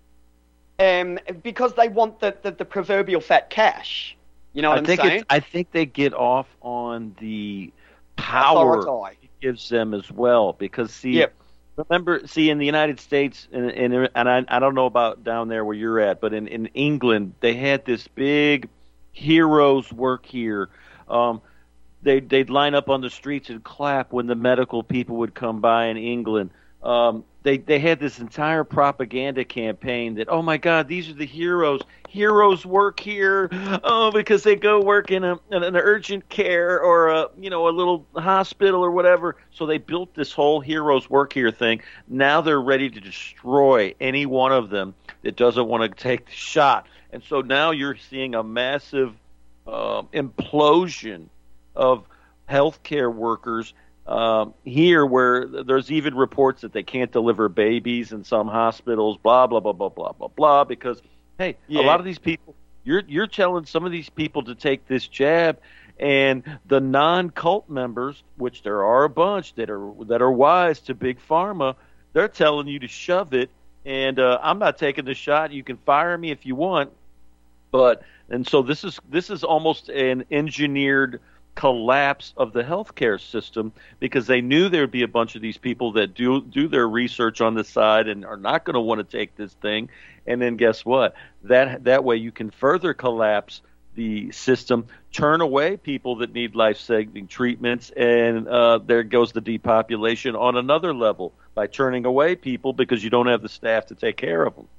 um, because they want the, the, the proverbial fat cash. You know what I I'm think saying? it's, I think they get off on the power Authority. it gives them as well, because see, Yep. remember, see in the United States, and and, and I, I don't know about down there where you're at, but in, in England they had this big heroes work here. Um, they they'd line up on the streets and clap when the medical people would come by in England. Um, they they had this entire propaganda campaign that, oh my God, these are the heroes. Heroes work here, oh, because they go work in a in an urgent care or a you know a little hospital or whatever. So they built this whole heroes work here thing. Now they're ready to destroy any one of them that doesn't want to take the shot. And so now you're seeing a massive uh, implosion of healthcare workers um, here, where there's even reports that they can't deliver babies in some hospitals, blah, blah, blah, blah, blah, blah, blah, because, hey, Yeah. a lot of these people, you're you're telling some of these people to take this jab, and the non-cult members, which there are a bunch that are that are wise to Big Pharma, they're telling you to shove it, and uh, I'm not taking the shot. You can fire me if you want, but and so this is this is almost an engineered collapse of the healthcare system, because they knew there would be a bunch of these people that do do their research on the side and are not going to want to take this thing. And then guess what? That that way you can further collapse the system, turn away people that need life-saving treatments, and uh, there goes the depopulation on another level by turning away people because you don't have the staff to take care of them.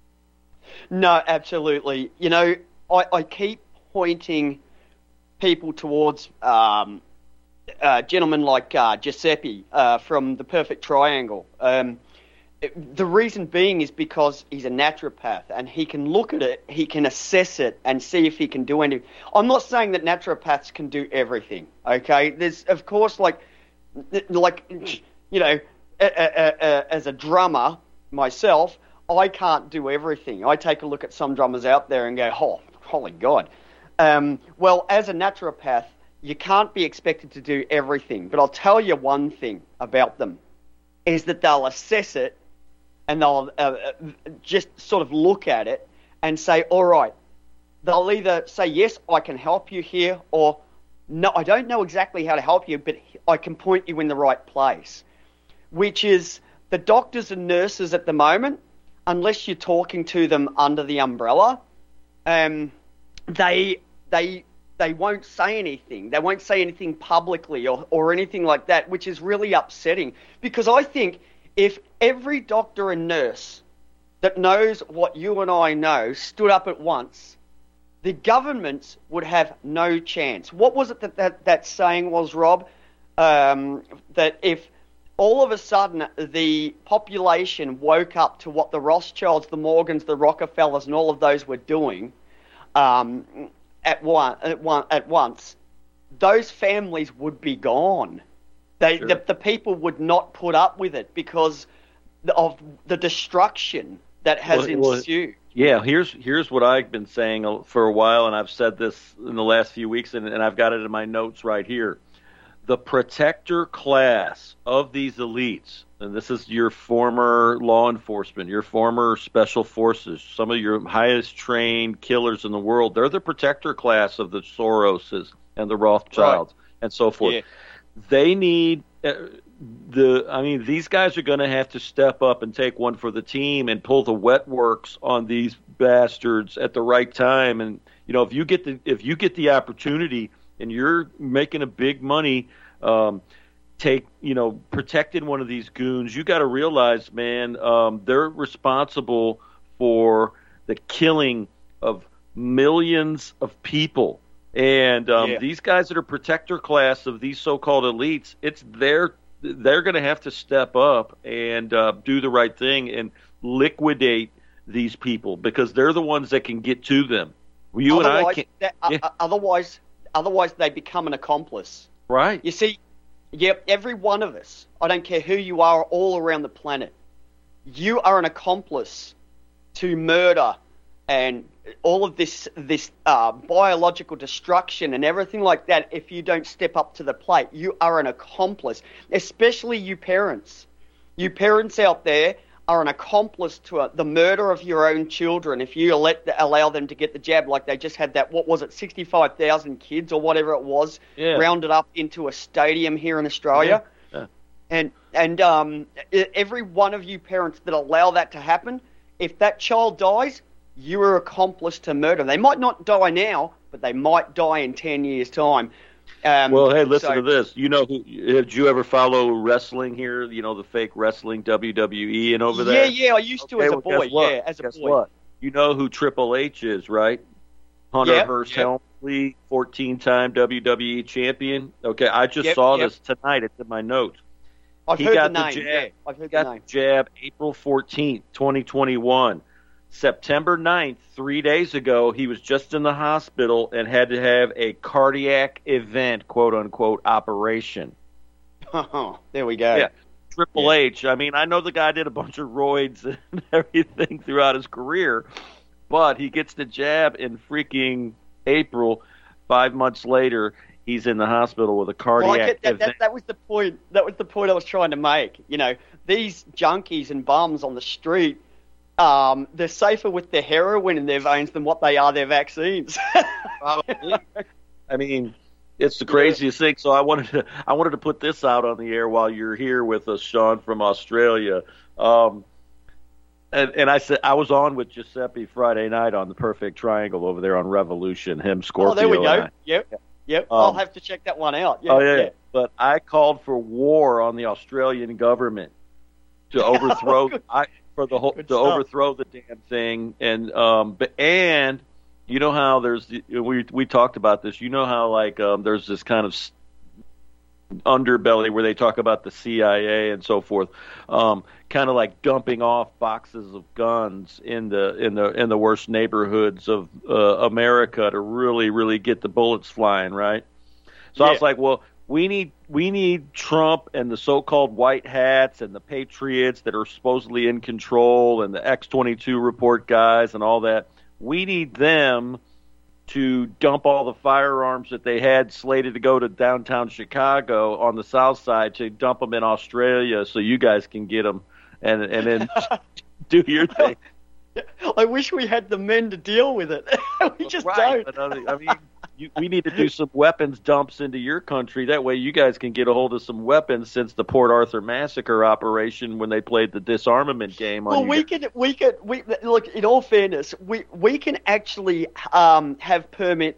No, absolutely. You know, I, I keep pointing people towards um, uh, gentlemen like uh, Giuseppe uh, from The Perfect Triangle. Um, it, the reason being is because he's a naturopath, and he can look at it, he can assess it, and see if he can do anything. I'm not saying that naturopaths can do everything, okay? There's, of course, like, like you know, a, a, a, as a drummer myself, I can't do everything. I take a look at some drummers out there and go, oh, holy God. Um, well, as a naturopath, you can't be expected to do everything. But I'll tell you one thing about them, is that they'll assess it and they'll uh, just sort of look at it and say, all right, they'll either say, yes, I can help you here, or no, I don't know exactly how to help you, but I can point you in the right place, which is the doctors and nurses at the moment, unless you're talking to them under the umbrella, um, they they they won't say anything. They won't say anything publicly or, or anything like that, which is really upsetting. Because I think if every doctor and nurse that knows what you and I know stood up at once, the governments would have no chance. What was it that that, that saying was, Rob? Um, that if all of a sudden the population woke up to what the Rothschilds, the Morgans, the Rockefellers, and all of those were doing um, at one at one at once, those families would be gone. They Sure. the, the people would not put up with it because of the destruction that has Well, well, ensued. Yeah, here's here's what I've been saying for a while, and I've said this in the last few weeks, and, and I've got it in my notes right here. The protector class of these elites, and this is your former law enforcement, your former special forces, some of your highest trained killers in the world, they're the protector class of the Soroses and the Rothschilds and so forth. Yeah. They need uh, the, I mean, these guys are going to have to step up and take one for the team and pull the wet works on these bastards at the right time. And, you know, if you get the, if you get the opportunity and you're making a big money, um, take, you know, protecting one of these goons, you got to realize, man, um, they're responsible for the killing of millions of people. And um, Yeah. these guys that are protector class of these so-called elites, it's their, they're going to have to step up and uh, do the right thing and liquidate these people because they're the ones that can get to them. You and I Otherwise, can't. that, yeah. uh, otherwise, otherwise they become an accomplice. Right. You see, yep, every one of us, I don't care who you are, all around the planet, you are an accomplice to murder and all of this this uh, biological destruction and everything like that. If you don't step up to the plate, you are an accomplice, especially you parents. You parents out there are an accomplice to a, the murder of your own children if you let the, allow them to get the jab like they just had that, what was it, sixty-five thousand kids or whatever it was, Yeah. rounded up into a stadium here in Australia. Yeah. Yeah. And and um, e- every one of you parents that allow that to happen, if that child dies, you are accomplice to murder. They might not die now, but they might die in ten years' time. Um, Well, hey, listen so- to this. You know, who, did you ever follow wrestling here? You know, the fake wrestling, W W E, and over there? Yeah, yeah, I used to Okay, as a well, boy. guess what? Yeah, as a Guess boy. what? You know who Triple H is, right? Hunter Yep, Hearst yep. Helmsley, fourteen-time W W E champion. Okay, I just Yep, saw yep. this tonight. It's in my notes. I've He heard got the the name. jab. Yeah, I've heard He got the name. the jab April fourteenth, twenty twenty-one. September ninth, three days ago, he was just in the hospital and had to have a cardiac event, quote unquote, operation. There we go. Yeah. Triple Yeah. H. I mean, I know the guy did a bunch of roids and everything throughout his career, but he gets the jab in freaking April. Five months later, he's in the hospital with a cardiac Well, I get that, event. that, that was the point. That was the point I was trying to make. You know, these junkies and bums on the street, um, they're safer with their heroin in their veins than what they are their vaccines. I mean, it's the craziest thing. So I wanted to I wanted to put this out on the air while you're here with us, Sean from Australia. Um, and, and I said I was on with Giuseppe Friday night on the Perfect Triangle over there on Revolution. Him, Scorpio. Oh, there we and go. I. Yep, yep. Um, I'll have to check that one out. Yeah, oh yeah. yeah. But I called for war on the Australian government to overthrow Good. I, for the whole to Good stuff. overthrow the damn thing, and um, but and you know how there's the, we we talked about this. You know how like um, there's this kind of s- underbelly where they talk about the C I A and so forth, um, kind of like dumping off boxes of guns in the in the in the worst neighborhoods of uh, America to really really get the bullets flying, right? So I was Yeah. like, well, we need we need Trump and the so-called white hats and the patriots that are supposedly in control and the X twenty-two report guys and all that. We need them to dump all the firearms that they had slated to go to downtown Chicago on the south side to dump them in Australia so you guys can get them and and then do your thing. I wish we had the men to deal with it. We just Right, don't. but, uh, I mean, you, we need to do some weapons dumps into your country. That way you guys can get a hold of some weapons since the Port Arthur massacre operation when they played the disarmament game on Well, you we guys. can, we can, we look. In all fairness, we we can actually um, have permits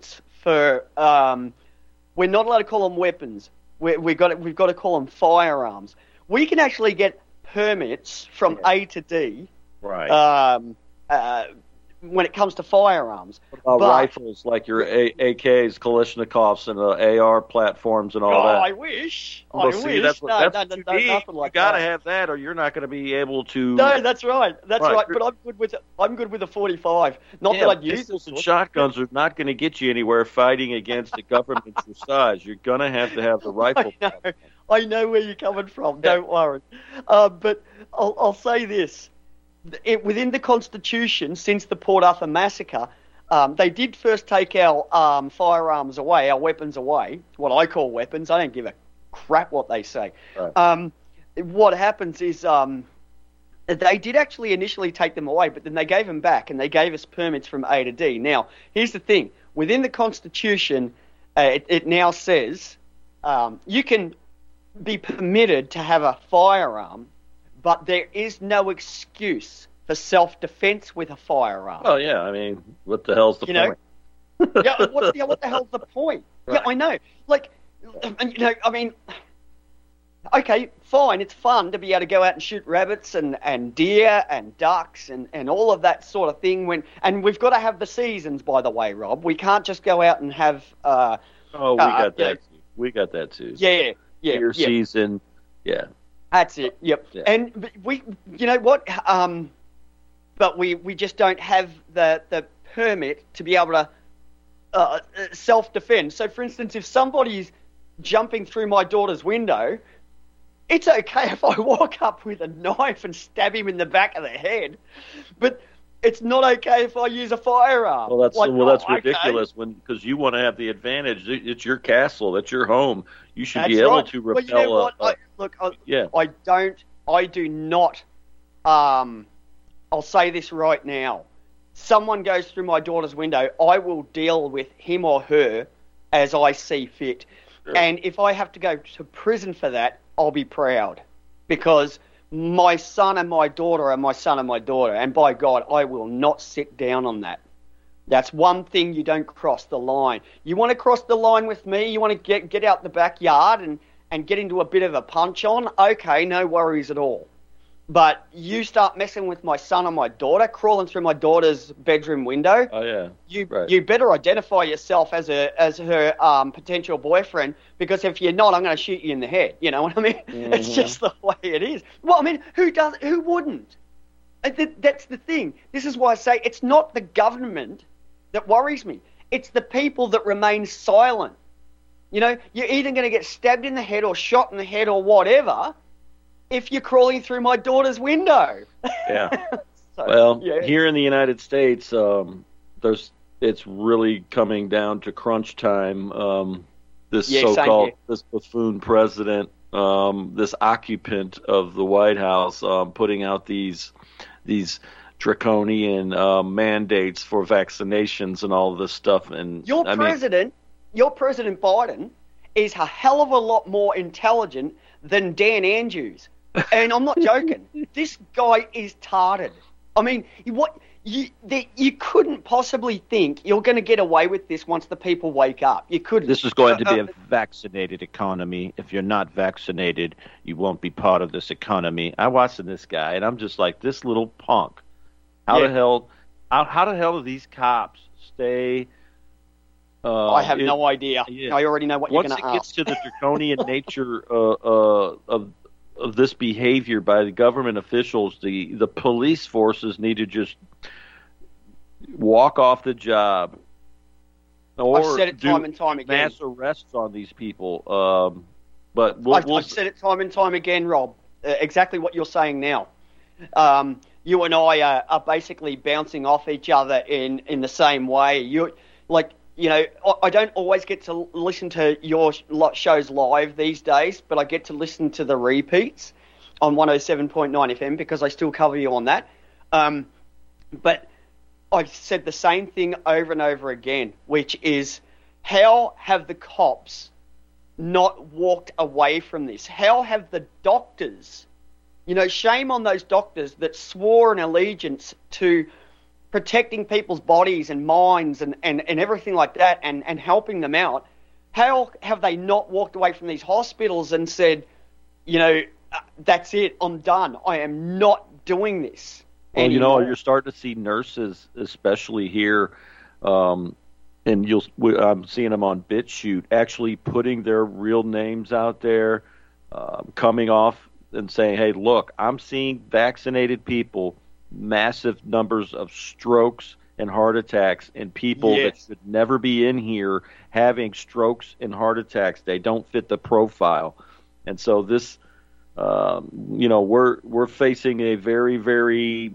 for um, we're not allowed to call them weapons. We we got we've got to call them firearms. We can actually get permits from Yeah. A to D. Right. Um, uh, when it comes to firearms, What about but- rifles like your A- AKs, Kalashnikovs, and uh, A R platforms and all oh, that? I wish. Well, I see, wish. that's what, no, that's no, what no, you no, need. nothing like you got to that. have that, or you're not going to be able to. No, that's right. That's Right. right. But I'm good with I'm good with a forty-five. Not yeah, that I'd use pistols it. and shotguns are not going to get you anywhere fighting against a government your size. You're going to have to have the rifle. I know. I know where you're coming from. Don't worry. Uh, but I'll, I'll say this: it, within the Constitution, since the Port Arthur massacre, um, they did first take our um, firearms away, our weapons away. What I call weapons. I don't give a crap what they say. Right. Um, what happens is um, they did actually initially take them away, but then they gave them back, and they gave us permits from A to D. Now, here's the thing: within the Constitution, uh, it, it now says um, you can be permitted to have a firearm, but there is no excuse for self-defense with a firearm. Oh yeah, I mean, what the hell's the You know? point? yeah, what, yeah, what the hell's the point? Right. Yeah, I know. Like, and, you know, I mean, okay, fine, it's fun to be able to go out and shoot rabbits and, and deer and ducks and, and all of that sort of thing. When and we've got to have the seasons, by the way, Rob. We can't just go out and have. Uh, Oh, we uh, got yeah, that. Too. We got that too. Yeah, yeah, Deer yeah. season. Yeah. That's it. Yep. Yeah. And but we, you know what? Um, but we, we just don't have the the permit to be able to uh, self defend. So, for instance, if somebody's jumping through my daughter's window, it's okay if I walk up with a knife and stab him in the back of the head, but it's not okay if I use a firearm. Well, that's Like, well, that's oh, okay. ridiculous. When because you want to have the advantage. It- It's your castle. That's your home. You should That's be able right. to Well, repel. you know what? a, a- I, look, I, yeah. I don't. I do not. Um, I'll say this right now. Someone goes through my daughter's window, I will deal with him or her as I see fit. Sure. And if I have to go to prison for that, I'll be proud, because my son and my daughter are my son and my daughter, and by God, I will not sit down on that. That's one thing you don't cross the line. You want to cross the line with me? You want to get get out the backyard and, and get into a bit of a punch on? Okay, no worries at all. But you start messing with my son or my daughter, crawling through my daughter's bedroom window, Oh yeah. you Right. you better identify yourself as a as her um, potential boyfriend, because if you're not, I'm going to shoot you in the head. You know what I mean? It's Mhm. just the way it is. Well, I mean, who does? Who wouldn't? Uh, th- That's the thing. This is why I say it's not the government that worries me. It's the people that remain silent. You know, you're either going to get stabbed in the head or shot in the head or whatever if you're crawling through my daughter's window. Yeah. So, Well, yeah. here in the United States, um, there's it's really coming down to crunch time. Um, this Yeah, same so-called here. this buffoon president, um, this occupant of the White House, um, putting out these these draconian uh, mandates for vaccinations and all of this stuff. And Your I mean, president, your President Biden, is a hell of a lot more intelligent than Dan Andrews, and I'm not joking. This guy is tarded. I mean, what you the, you couldn't possibly think you're going to get away with this once the people wake up. You couldn't. This is going to be Uh, a vaccinated economy. If you're not vaccinated, you won't be part of this economy. I'm watching this guy, and I'm just like, this little punk. How Yeah. the hell? How, how the hell do these cops stay? Uh, I have it- no idea. yeah. I already know what you're Once going it to gets ask. to the draconian nature uh, uh, of of this behavior by the government officials, the the police forces need to just walk off the job, or I've said it do time and time again. mass arrests on these people. Um, but we'll, I've, we'll, I've said it time and time again, Rob. Uh, exactly what you're saying now. Um, you and I are, are basically bouncing off each other in, in the same way. You like, you know, I, I don't always get to listen to your sh- lo- shows live these days, but I get to listen to the repeats on one oh seven point nine F M because I still cover you on that. Um, but I've said the same thing over and over again, which is, how have the cops not walked away from this? How have the doctors, you know, shame on those doctors that swore an allegiance to protecting people's bodies and minds and, and, and everything like that and, and helping them out, how have they not walked away from these hospitals and said, you know, uh, that's it, I'm done. I am not doing this Well, you anymore. know, you're starting to see nurses, especially here, um, and you'll I'm seeing them on BitChute, actually putting their real names out there, um, coming off and saying, hey, look, I'm seeing vaccinated people, massive numbers of strokes and heart attacks, and people Yes. that should never be in here having strokes and heart attacks. They don't fit the profile. And so this, um, you know, we're we're facing a very, very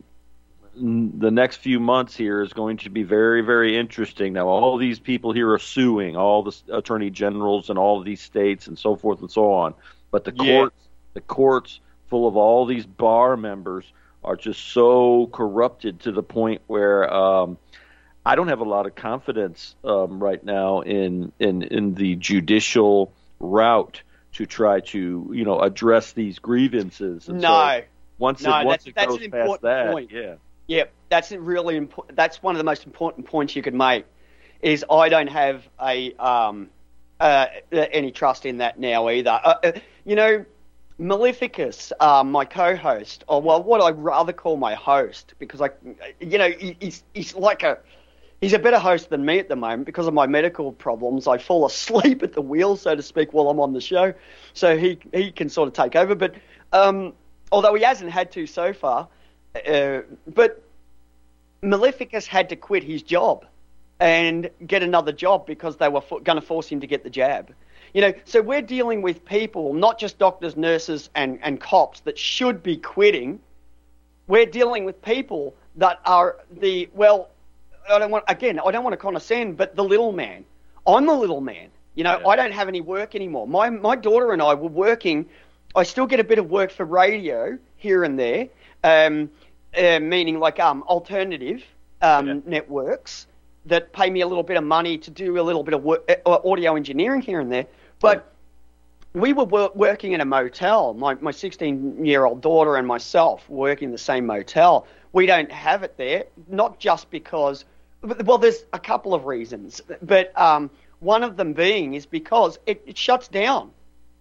the next few months here is going to be very, very interesting. Now, all these people here are suing, all the attorney generals and all of these states and so forth and so on. But the Yeah. courts, the courts full of all these bar members are just so corrupted to the point where um, I don't have a lot of confidence um, right now in, in in the judicial route to try to, you know, address these grievances. And No. so once No, it, once that's- it that's goes an past important that, point. yeah. Yeah, that's a really important. That's one of the most important points you could make. Is I don't have a um, uh, any trust in that now either. Uh, uh, you know, Maleficus, um, my co-host, or well, what I'd rather call my host, because I, you know, he, he's he's like a he's a better host than me at the moment because of my medical problems. I fall asleep at the wheel, so to speak, while I'm on the show, so he he can sort of take over. But um, although he hasn't had to so far. Uh, but Maleficus had to quit his job and get another job because they were fo- going to force him to get the jab. You know, so we're dealing with people, not just doctors, nurses, and, and cops that should be quitting. We're dealing with people that are the, well, I don't want, again, I don't want to condescend, but the little man. I'm the little man. You know, Yeah. I don't have any work anymore. My my daughter and I were working. I still get a bit of work for radio here and there. Um, uh, meaning like um, alternative um, Yeah. networks that pay me a little bit of money to do a little bit of work, uh, audio engineering here and there. But we were wor- working in a motel. My my sixteen-year-old daughter and myself work in the same motel. We don't have it there, not just because, well, there's a couple of reasons, but um, one of them being is because it, it shuts down.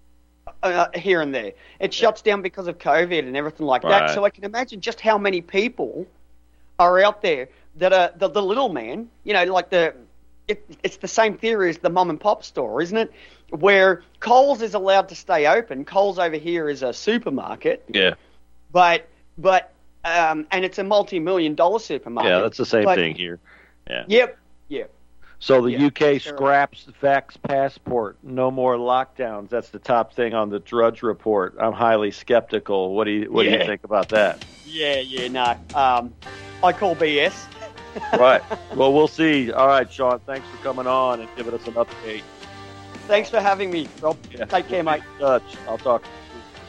Uh, here and there. It shuts down because of COVID and everything like that. Right. So I can imagine just how many people are out there that are the, the little man, you know, like the, it, it's the same theory as the mom and pop store, isn't it? Where Coles is allowed to stay open. Coles over here is a supermarket, Yeah. but, but, um, and it's a multi-million dollar supermarket. Yeah, that's the same But- thing here. Yeah. Yep, yep. So the Yeah, U K sure. scraps Vax passport. No more lockdowns. That's the top thing on the Drudge Report. I'm highly skeptical. What do you What do you Yeah. think about that? Yeah, yeah, no. Um, I call B S. Right. Well, we'll see. All right, Sean. Thanks for coming on and giving us an update. Thanks for having me, Rob. Yeah. Take care, We'll mate. be in touch. I'll talk to you.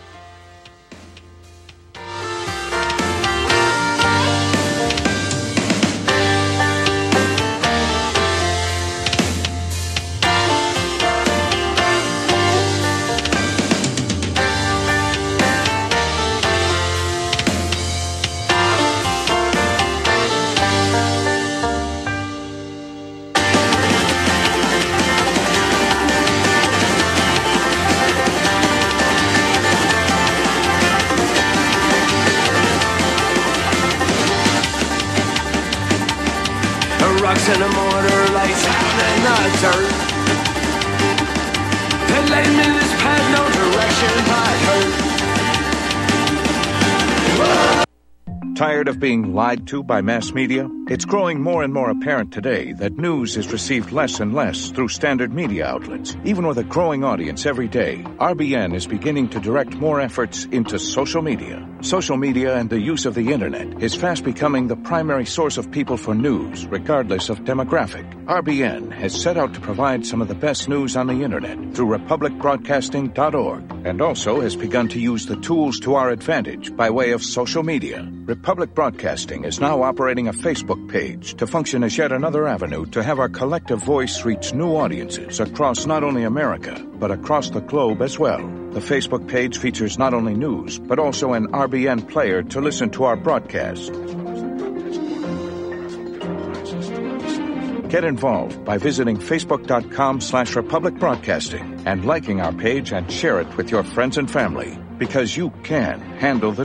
Rocks and a mortar, lights out in the dirt. They laid me this path, no direction but hurt. Tired of being lied to by mass media? It's growing more and more apparent today that news is received less and less through standard media outlets. Even with a growing audience every day, R B N is beginning to direct more efforts into social media. Social media and the use of the internet is fast becoming the primary source of people for news, regardless of demographic. R B N has set out to provide some of the best news on the internet through republic broadcasting dot org, and also has begun to use the tools to our advantage by way of social media. Republic Broadcasting is now operating a Facebook page to function as yet another avenue to have our collective voice reach new audiences across not only America, but across the globe as well. The Facebook page features not only news, but also an R B N player to listen to our broadcast. Get involved by visiting facebook.com slash Republic Broadcasting and liking our page and share it with your friends and family, because you can handle the